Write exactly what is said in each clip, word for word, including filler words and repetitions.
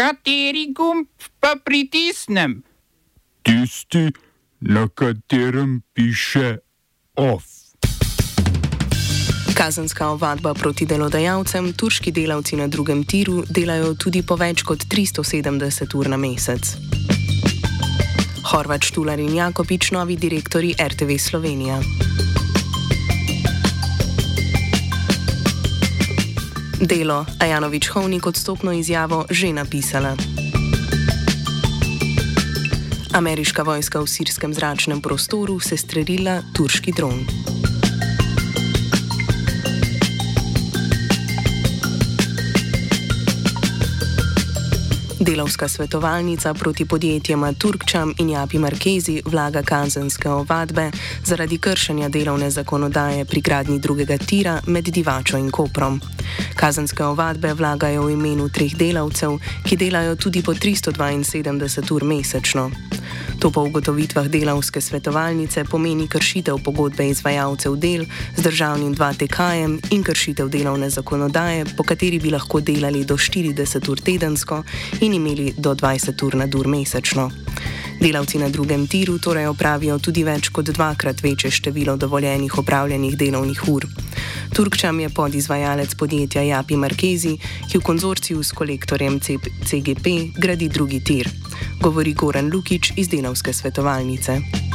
Kateri gumb pa pritisnem? Tisti, na katerem piše OF. Kazenska ovadba proti delodajalcem, turški delavci na drugem tiru delajo tudi po več kot tristo sedemdeset ur na mesec. Horvat, Štular in Jakopič, novi direktorji R T V Slovenija. Delo, Ajanović Hovnik odstopno izjavo že napisala. Ameriška vojska v sirskem zračnem prostoru sestrelila turški dron. Delavska svetovalnica proti podjetjema Turkčam in Japi Markezi vlaga kazenske ovadbe zaradi kršenja delovne zakonodaje pri gradnji drugega tira med Divačo in Koprom. Kazenske ovadbe vlagajo v imenu treh delavcev, ki delajo tudi po tristo dvainsedemdeset ur mesečno. To po ugotovitvah delavske svetovalnice pomeni kršitev pogodbe izvajalcev del z državnim dva T K-jem in kršitev delovne zakonodaje, po kateri bi lahko delali do štirideset ur tedensko in imeli do dvajset ur nadur mesečno. Delavci na drugem tiru torej opravijo tudi več kot dvakrat večje število dovoljenih opravljenih delovnih ur. Turkčam je podizvajalec podjetja Japi Markezi, ki v konzorciju s kolektorjem C G P gradi drugi tir. Govori Goran Lukić iz delavske svetovalnice.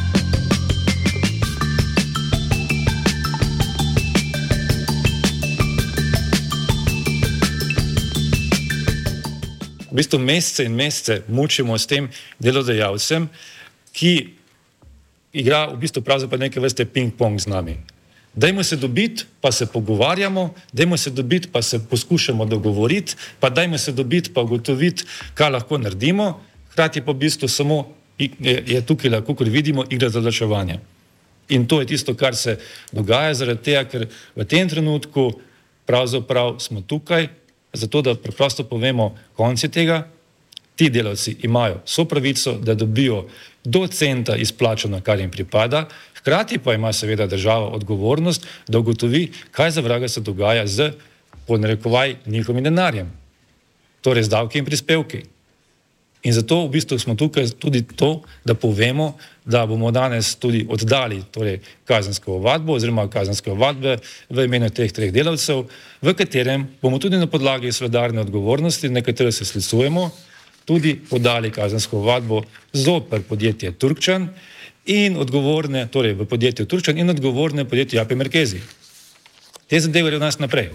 V bistvu mesece in mesece mučimo s tem delodajalcem, ki igra v bistvu pravzaprav neke vrste ping-pong z nami. Dajmo se dobiti, pa se pogovarjamo, dajmo se dobiti, pa se poskušamo dogovoriti, pa dajmo se dobiti, pa ugotoviti, kaj lahko naredimo. Hkrati pa v bistvu samo je tukaj, lahko kot vidimo, igra zavlačevanja. In to je tisto, kar se dogaja zaradi tega, ker v tem trenutku pravzaprav smo tukaj, zato da preprosto povemo konci tega. Ti delavci imajo vso pravico, da dobijo do centa izplačano, kar jim pripada, hkrati pa ima seveda država odgovornost, da ugotovi, kaj za vraga se dogaja z, po narekovaj, njihovim denarjem, torej z davki in prispevki. In zato v bistvu smo tukaj tudi to, da povemo, da bomo danes tudi oddali torej, kazensko ovadbo oziroma kazenske ovadbe v imenu teh treh delavcev, v katerem bomo tudi na podlagi solidarne odgovornosti, na katero se sklicujemo, tudi podali kazensko ovadbo zoper podjetje Turkčan in odgovorne, torej v podjetju Turkčan in odgovorne podjetje Japi Markezi. Te zadeve gre od nas naprej.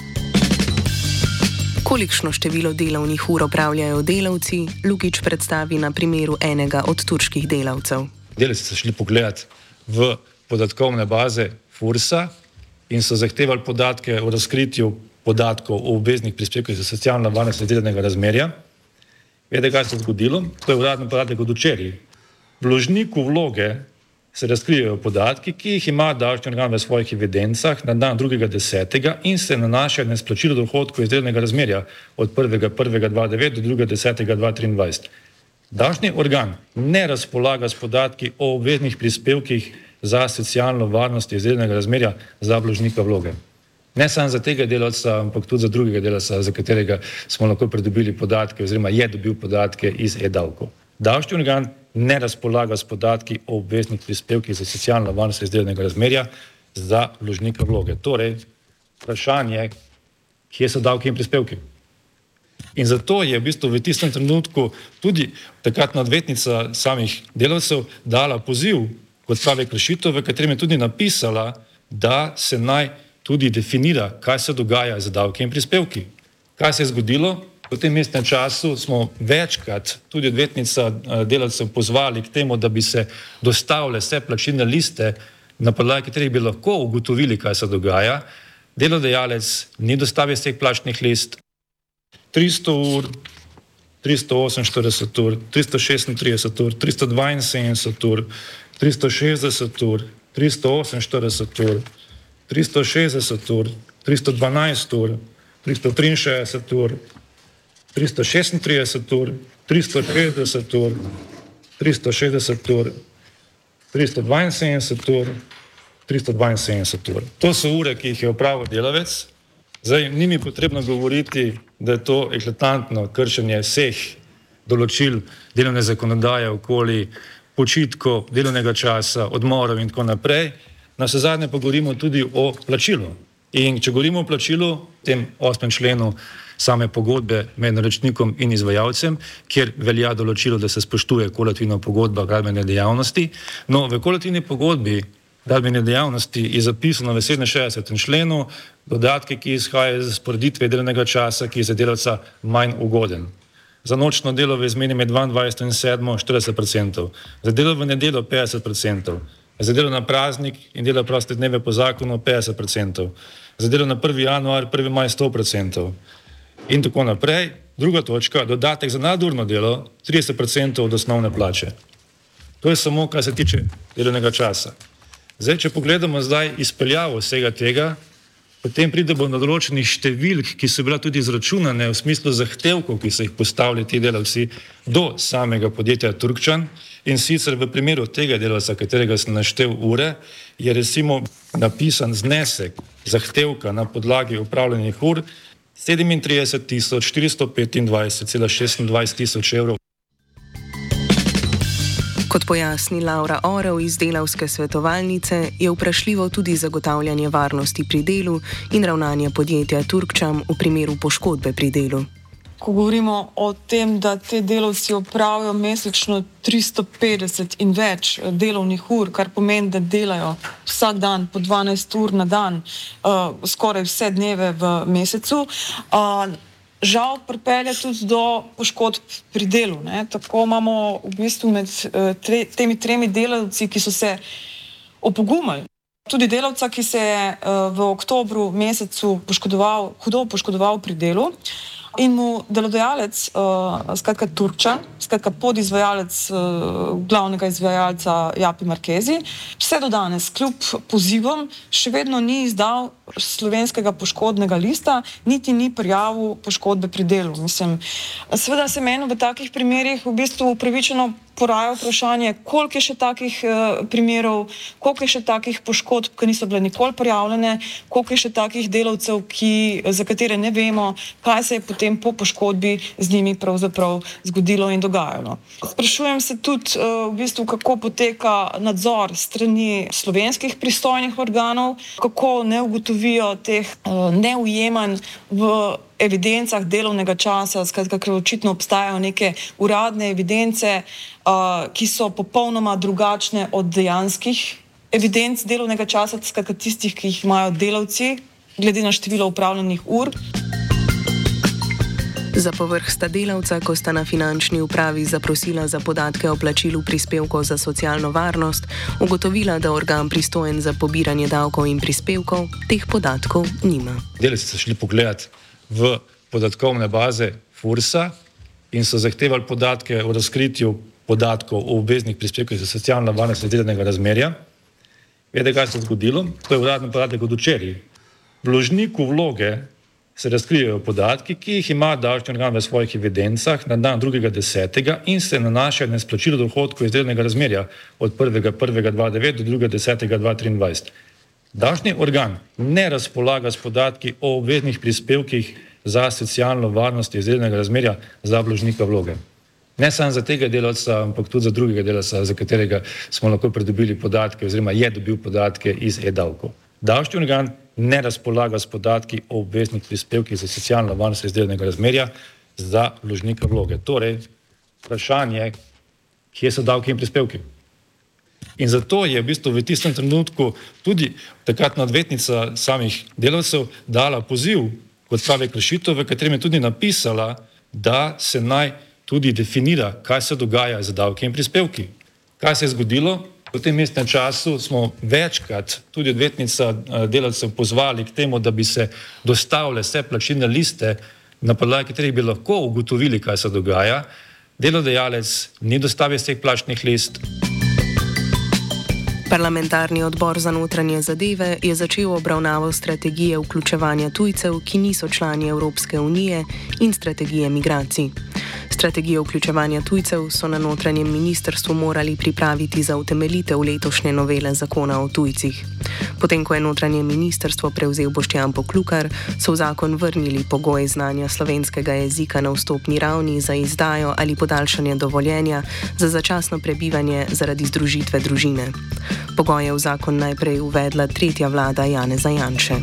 Kolikšno število delovnih ur opravljajo delavci, Lukić predstavi na primeru enega od turških delavcev. Delavci so šli pogledati v podatkovne baze Fursa in so zahtevali podatke o razkritju podatkov o obveznih prispevkih za socialno varnost delovnega razmerja. Vede, kaj se je zgodilo? To je uradni podatek od včeraj. Vložniku vloge se razkrijejo podatki, ki jih ima davčni organ v svojih evidencah na dan drugega desetega in se nanašajo na izplačilo dohodkov iz delovnega razmerja od prvega prvega dva tisoč devet do drugega desetega dva tisoč triindvajset. Davčni organ ne razpolaga s podatki o obveznih prispevkih za socialno varnost iz delovnega razmerja za vložnika vloge. Ne samo za tega delavca, ampak tudi za drugega delavca, za katerega smo lahko pridobili podatke oziroma je dobil podatke iz e-davkov. Davčni organ ne razpolaga s podatki o obveznih prispevkih za socialno varnost iz delovnega razmerja za vložnika vloge. Torej, vprašanje, kje so davki in prispevki? In zato je v bistvu v tistem trenutku tudi takratna odvetnica samih delavcev dala poziv kot prave kršitev, v katerem je tudi napisala, da se naj tudi definira, kaj se dogaja z davki in prispevki. Kaj se je zgodilo? V tem mestnem času smo večkrat tudi odvetnica delavcev pozvali k temu, da bi se dostavile vse plačilne liste, na podlagi katerih bi lahko ugotovili, kaj se dogaja. Delodajalec ni dostavil vseh plačnih list. tristo ur, tristo oseminštirideset ur, tristo šestintrideset ur, tristo dvainsedemdeset ur, tristo šestdeset ur, tristo oseminštirideset ur, tristo šestdeset ur, tristo dvanajst ur, tristo triinšestdeset ur, tristo šestintrideset ur, tristo šestdeset ur, tristo šestdeset ur, tristo dvainsedemdeset ur, tristo dvainsedemdeset ur. To so ure, ki jih je opravil delavec Zdaj, ni mi potrebno govoriti, da je to eklatantno kršenje vseh določil delovne zakonodaje okoli počitkov, delovnega časa, odmorov in tako naprej. Na vse zadnje pa govorimo tudi o plačilu. In če govorimo o plačilu, v tem osmem členu same pogodbe med naročnikom in izvajalcem, kjer velja določilo, da se spoštuje kolektivna pogodba gradbene dejavnosti. No, v kolektivni pogodbi gradbene dejavnosti je zapisano v sedeminšestdesetem členu dodatke, ki izhajajo iz razporeditve delovnega časa, ki je za delavca manj ugoden. Za nočno delo v izmeni med dvaindvajseto in sedmo štirideset procentov, za delo v nedeljo petdeset procentov, za delo na praznik in delo proste dneve po zakonu petdeset procentov, za delo na prvi januar, prvi maj sto procentov in tako naprej. Druga točka, dodatek za nadurno delo trideset procentov od osnovne plače. To je samo, kar se tiče delovnega časa. Zdaj, če pogledamo zdaj izpeljavo vsega tega, potem pridemo do določenih številk, ki so bila tudi izračunane v smislu zahtevkov, ki so jih postavili ti delavci do samega podjetja Turkčan. In sicer v primeru tega delavca, katerega sem naštel ure, je recimo napisan znesek zahtevka na podlagi upravljenih ur sedemintrideset tisoč štiristo petindvajset cela šestindvajset tisoč evrov. Kot pojasni Laura Orel iz Delavske svetovalnice, je vprašljivo tudi zagotavljanje varnosti pri delu in ravnanje podjetja Turkčan v primeru poškodbe pri delu. Ko govorimo o tem, da te delavci opravijo mesečno tristo petdeset in več delovnih ur, kar pomeni, da delajo vsak dan po dvanajst ur na dan, uh, skoraj vse dneve v mesecu, uh, žal pripelje tudi do poškodb pri delu. Ne? Tako imamo v bistvu med uh, tre, temi tremi delavci, ki so se opogumali. Tudi delavca, ki se je uh, v oktobru mesecu poškodoval, hudo poškodoval pri delu, in mu delodajalec, uh, skratka Turkčan, skratka podizvajalec uh, glavnega izvajalca Japi Markezi, vse do danes, kljub pozivom, še vedno ni izdal slovenskega poškodnega lista, niti ni prijavil poškodbe pri delu. Mislim, seveda se meni v takih primerih v bistvu upravičeno poraja vprašanje, koliko je še takih uh, primerov, koliko je še takih poškodb, ki niso bile nikoli prijavljene, koliko je še takih delavcev, ki, za katere ne vemo, kaj se je potem po poškodbi z njimi pravzaprav zgodilo in dogajalo. Sprašujem se tudi, uh, v bistvu, kako poteka nadzor strani slovenskih pristojnih organov, kako ne ugotovijo teh uh, neujemanj v evidencah delovnega časa, skratka, ker očitno obstajajo neke uradne evidence, uh, ki so popolnoma drugačne od dejanskih evidenc delovnega časa, skratka tistih, ki jih imajo delavci, glede na število upravljenih ur. Za povrh sta delavca, ko sta na finančni upravi zaprosila za podatke o plačilu prispevkov za socialno varnost, ugotovila, da organ pristojen za pobiranje davkov in prispevkov teh podatkov nima. Delavci so šli pogledati v podatkovne baze Fursa in so zahtevali podatke o razkritju podatkov o obveznih prispevkih za socialno varnost iz delovnega razmerja. Vede, kaj se je zgodilo? To je uradni podatek od včeraj. Vložniku vloge se razkrijejo podatki, ki jih ima davčni organ v svojih evidencah na dan drugega desetega in se nanašajo na izplačilo dohodkov iz delovnega razmerja od prvega prvega dva tisoč devet do drugega desetega dva tisoč triindvajset. Davčni organ ne razpolaga s podatki o obveznih prispevkih za socialno varnost iz delovnega razmerja za vložnika vloge. Ne samo za tega delavca, ampak tudi za drugega delavca, za katerega smo lahko pridobili podatke oziroma je dobil podatke iz e-davkov. Davčni organ ne razpolaga s podatki o obveznih prispevkih za socialno varnost iz delovnega razmerja za vložnika vloge. Torej, vprašanje, kje so davki in prispevki? In zato je v bistvu v tistem trenutku tudi takratna odvetnica samih delavcev dala poziv kot pravih rešitev, v katerem je tudi napisala, da se naj tudi definira, kaj se dogaja z davki in prispevki. Kaj se je zgodilo? V tem mestnem času smo večkrat tudi odvetnica delavcev pozvali k temu, da bi se dostavile vse plačilne liste, na podlagi katerih bi lahko ugotovili, kaj se dogaja. Delodajalec ni dostavil vseh plačnih list. Parlamentarni odbor za notranje zadeve je začel obravnavo strategije vključevanja tujcev, ki niso člani Evropske unije, in strategije migracij. Strategijo vključevanja tujcev so na notranjem ministrstvu morali pripraviti za utemeljitev letošnje novele zakona o tujcih. Potem, ko je notranje ministrstvo prevzel Boštjan Poklukar, so v zakon vrnili pogoje znanja slovenskega jezika na vstopni ravni za izdajo ali podaljšanje dovoljenja za začasno prebivanje zaradi združitve družine. Pogoje v zakon najprej uvedla tretja vlada Janeza Janše.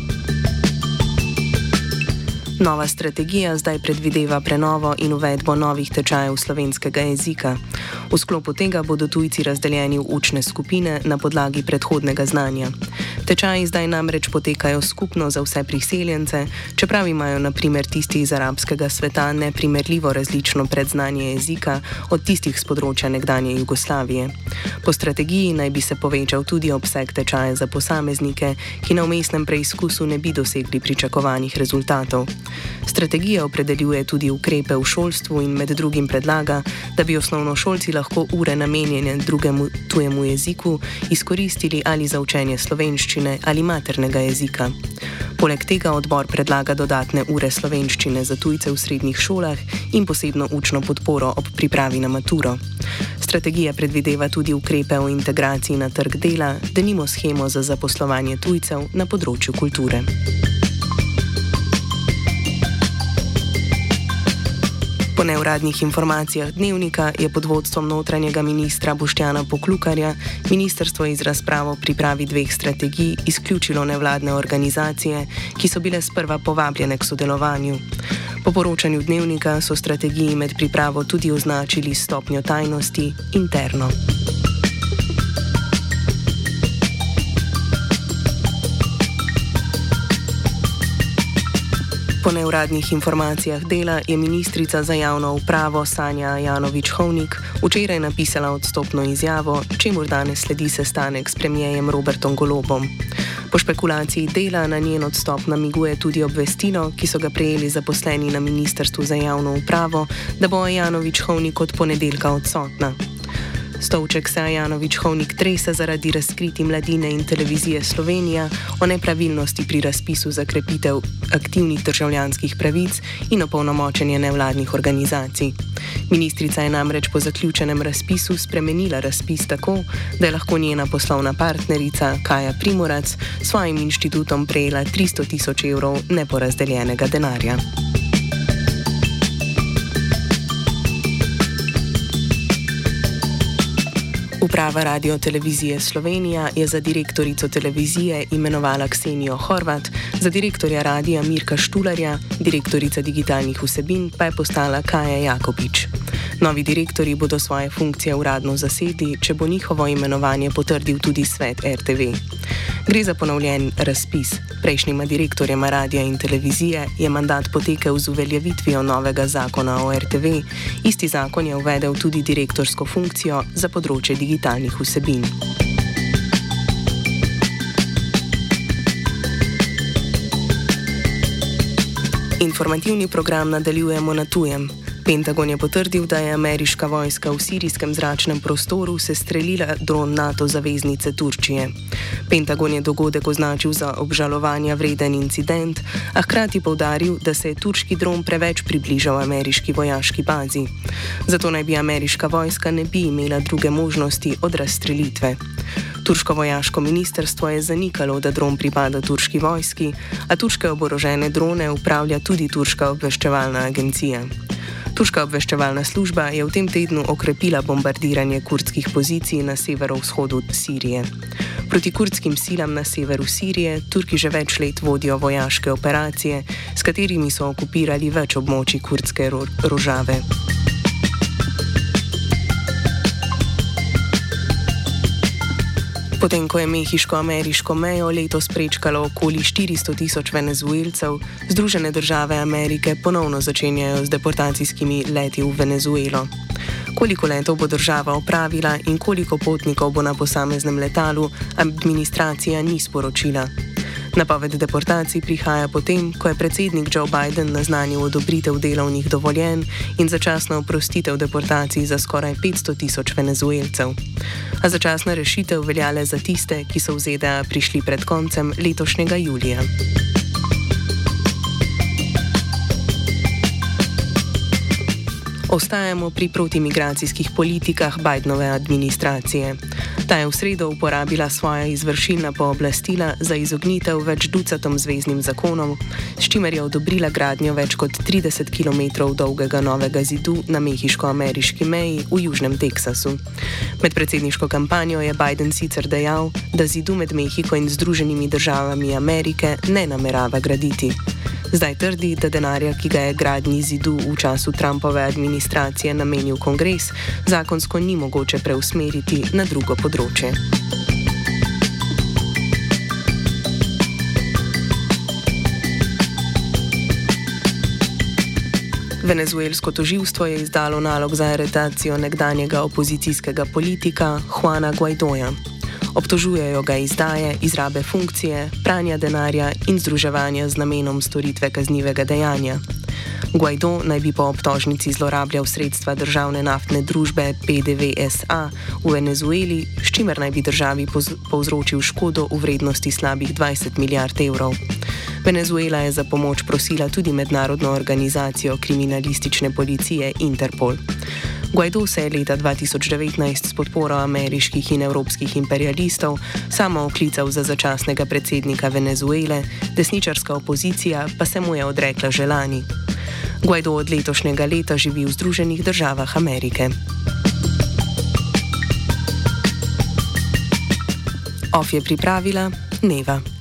Nova strategija zdaj predvideva prenovo in uvedbo novih tečajev slovenskega jezika. V sklopu tega bodo tujci razdeljeni v učne skupine na podlagi predhodnega znanja. Tečaji zdaj namreč potekajo skupno za vse priseljence, čeprav imajo na primer tisti iz arabskega sveta neprimerljivo različno predznanje jezika od tistih z področja nekdanje Jugoslavije. Po strategiji naj bi se povečal tudi obseg tečaja za posameznike, ki na vmesnem preizkusu ne bi dosegli pričakovanih rezultatov. Strategija opredeljuje tudi ukrepe v šolstvu in med drugim predlaga, da bi osnovnošolci lahko ure namenjene drugemu tujemu jeziku izkoristili ali za učenje slovenščine ali maternega jezika. Poleg tega odbor predlaga dodatne ure slovenščine za tujce v srednjih šolah in posebno učno podporo ob pripravi na maturo. Strategija predvideva tudi ukrepe o integraciji na trg dela, denimo shemo za zaposlovanje tujcev na področju kulture. Po neuradnih informacijah Dnevnika je pod vodstvom notranjega ministra Boštjana Poklukarja ministrstvo iz razpravo pripravi dveh strategij izključilo nevladne organizacije, ki so bile sprva povabljene k sodelovanju. Po poročanju Dnevnika so strategiji med pripravo tudi označili stopnjo tajnosti interno. Po neuradnih informacijah Dela je ministrica za javno upravo Sanja Ajanović-Hovnik včeraj napisala odstopno izjavo, čemur danes sledi sestanek s premierjem Robertom Golobom. Po špekulaciji Dela na njen odstop namiguje tudi obvestilo, ki so ga prejeli zaposleni na Ministrstvu za javno upravo, da bo Ajanović-Hovnik od ponedeljka odsotna. Stolček se Ajanović-Hovnik trese zaradi razkriti Mladine in Televizije Slovenija o nepravilnosti pri razpisu za krepitev aktivnih državljanskih pravic in opolnomočenje nevladnih organizacij. Ministrica je namreč po zaključenem razpisu spremenila razpis tako, da je lahko njena poslovna partnerica Kaja Primorac s svojim inštitutom prejela tristo tisoč evrov neporazdeljenega denarja. Uprava Radio-televizije Slovenija je za direktorico televizije imenovala Ksenijo Horvat, za direktorja radia Mirka Štularja, direktorica digitalnih vsebin pa je postala Kaja Jakopič. Novi direktorji bodo svoje funkcije uradno zasedli, če bo njihovo imenovanje potrdil tudi svet R T V. Gre za ponovljen razpis. Prejšnjima direktorjema radia in televizije je mandat potekel z uveljavitvijo novega zakona o R T V. Isti zakon je uvedel tudi direktorsko funkcijo za področje digitalnih vsebin. Informativni program nadaljujemo na tujem. Pentagon je potrdil, da je ameriška vojska v sirijskem zračnem prostoru sestrelila dron NATO zaveznice Turčije. Pentagon je dogodek označil za obžalovanja vreden incident, a hkrati poudaril, da se je turški dron preveč približal ameriški vojaški bazi. Zato naj bi ameriška vojska ne bi imela druge možnosti od razstrelitve. Turško vojaško ministrstvo je zanikalo, da dron pripada turški vojski, a turške oborožene drone upravlja tudi turška obveščevalna agencija. Turška obveščevalna služba je v tem tednu okrepila bombardiranje kurdskih pozicij na severovzhodu Sirije. Proti kurdskim silam na severu Sirije Turki že več let vodijo vojaške operacije, s katerimi so okupirali več območij kurdske ro- Rožave. Potem, ko je mehiško-ameriško mejo letos prečkalo okoli štiristo tisoč Venezuelcev, Združene države Amerike ponovno začenjajo z deportacijskimi leti v Venezuelo. Koliko letov bo država opravila in koliko potnikov bo na posameznem letalu, administracija ni sporočila. Napoved deportacij prihaja potem, ko je predsednik Joe Biden naznanil odobritev delovnih dovoljenj in začasno oprostitev deportacij za skoraj petsto tisoč Venezuelcev. A začasna rešitev velja le za tiste, ki so v Z D A prišli pred koncem letošnjega julija. Ostajamo pri protimigracijskih politikah Bidenove administracije. Ta je v sredo uporabila svoja izvršilna pooblastila za izognitev več ducatom zveznim zakonom, s čimer je odobrila gradnjo več kot trideset kilometrov dolgega novega zidu na mehiško-ameriški meji v južnem Teksasu. Med predsedniško kampanjo je Biden sicer dejal, da zidu med Mehiko in Združenimi državami Amerike ne namerava graditi. Zdaj trdi, da denarja, ki ga je gradnji zidu v času Trumpove administracije namenil kongres, zakonsko ni mogoče preusmeriti na drugo področje. Venezuelsko tožilstvo je izdalo nalog za aretacijo nekdanjega opozicijskega politika Juana Guaidoja. Obtožujejo ga izdaje, izrabe funkcije, pranja denarja in združevanja z namenom storitve kaznivega dejanja. Guaido naj bi po obtožnici zlorabljal sredstva državne naftne družbe P D V S A v Venezueli, s čimer naj bi državi povzročil škodo v vrednosti slabih dvajset milijard evrov. Venezuela je za pomoč prosila tudi mednarodno organizacijo kriminalistične policije Interpol. Guaido se je leta dva tisoč devetnajst s podporo ameriških in evropskih imperialistov samo oklical za začasnega predsednika Venezuele, desničarska opozicija pa se mu je odrekla že lani. Guaido od letošnjega leta živi v Združenih državah Amerike. Of je pripravila Neva.